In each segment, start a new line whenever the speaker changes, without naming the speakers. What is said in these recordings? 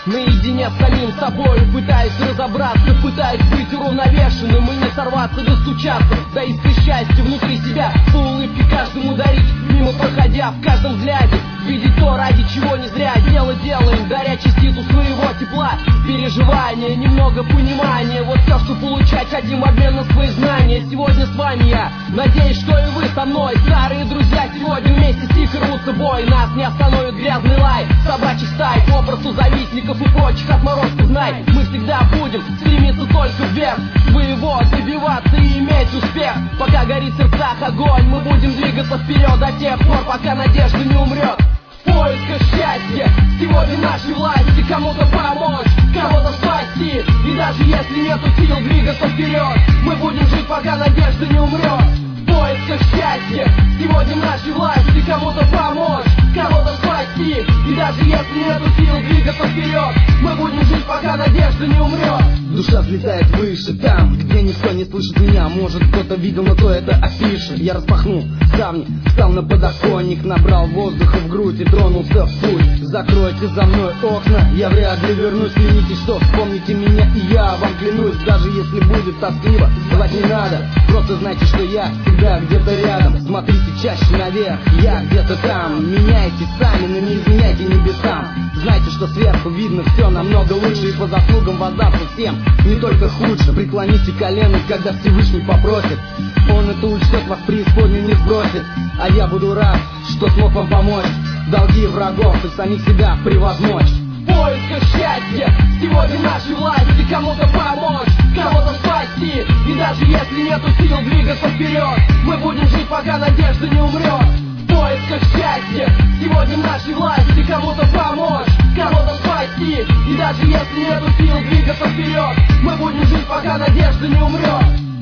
наедине с самим собой, пытаюсь разобраться, пытаюсь быть уравновешенным и не сорваться, достучаться до искры счастья внутри себя, по улыбке каждому дарить, мимо проходя, в каждом взгляде видеть то, ради чего не зря дело делаем, даря частицу своего тепла, переживания, немного понимания. Вот все, что получать хотим в обмен на свои знания. Сегодня с вами я, надеюсь, что и вы со мной. Старые друзья сегодня вместе тихо рвутся бой. Нас не остановит грязный лай собачьих стай, попросту завистников и прочих отморозков. Знай, мы всегда будем стремиться только вверх, своего добиваться и иметь успех. Пока горит в сердцах огонь, мы будем двигаться вперед до тех пор, пока надежда не умрет. В поисках счастья сегодня нашей власти кому-то помочь, кого-то спасти. И даже если нету сил двигаться вперед, мы будем жить, пока надежда не умрет. В поисках счастья сегодня нашей власти кому-то помочь, кого-то спасти. И даже если нету сил двигаться вперед, мы будем жить, пока надежда не умрет.
Душа взлетает выше, там, где никто не слышит меня. Может, кто-то видел, но то это афиша. Я распахнул ставни, встал на подоконник, набрал воздуха в грудь и тронулся в путь. Закройте за мной окна, я вряд ли вернусь. Клянитесь, что вспомните меня, и я вам клянусь. Даже если будет тоскливо, звать не надо. Просто знайте, что я всегда где-то рядом. Смотрите чаще наверх, я где-то там. Меняйтесь сами, но не изменяйте небесам. Знайте, что сверху видно все намного лучше, и по заслугам воздастся всем, не только худше. Преклоните колено, когда Всевышний попросит. Он это учтет, вас преисподнюю не сбросит. А я буду рад, что смог вам помочь. Долги врагов и самих себя превозмочь.
В поисках счастья сегодня нашей власти кому-то помочь, кого-то спасти. И даже если нету сил двигаться вперед, мы будем жить, пока надежда не умрет. В поисках счастья сегодня нашей власти кому-то помочь, кого-то спасти. И даже если нету сил двигаться вперед, мы будем жить, пока надежда не умрет.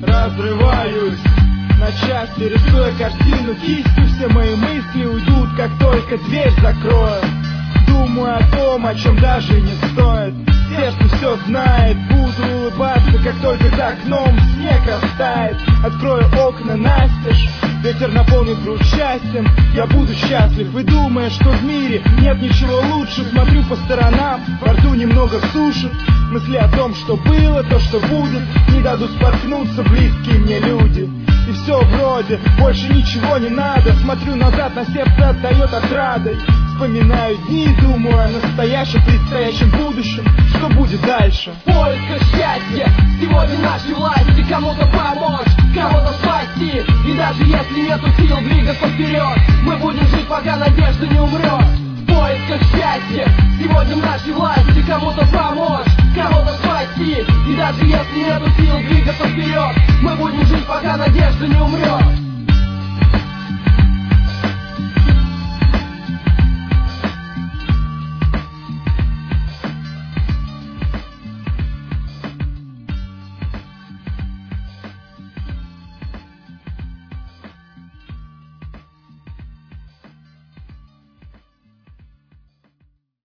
Разрываюсь на части, рисуя картину кистью. Все мои мысли уйдут, как только дверь закрою. Думаю о том, о чем даже не стоит. Сердце все знает, буду улыбаться, как только за окном снег растает. Открою окна настежь, ветер наполнит грудь счастьем. Я буду счастлив и думая, что в мире нет ничего лучше. Смотрю по сторонам, во рту немного сушит. Мысли о том, что было, то, что будет, не дадут споткнуться близкие мне люди. И все вроде, больше ничего не надо. Смотрю назад, на сердце отдает отрадой. Вспоминаю дни, думаю о настоящем, предстоящем будущем. Что будет дальше?
В поисках счастья сегодня нашей власти кому-то помочь, кого-то спасти. И даже если нету сил двигаться вперед, мы будем жить, пока надежда не умрет. В поисках счастья сегодня нашей власти кому-то помочь, кого-то спасти. И даже если нету сил двигаться вперед, мы будем жить, пока надежда не умрет.